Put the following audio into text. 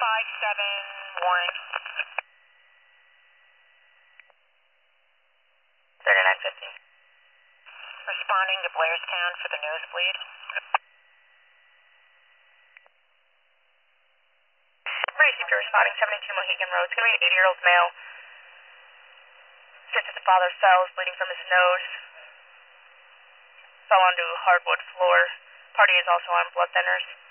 Warren. 3950. Responding to Blairstown for the nosebleed. Received a responding 72 Mohegan Road. It's going to be an 80-year-old male. Sits at the father's cells, bleeding from his nose. Fell onto hardwood floor. Party is also on blood thinners.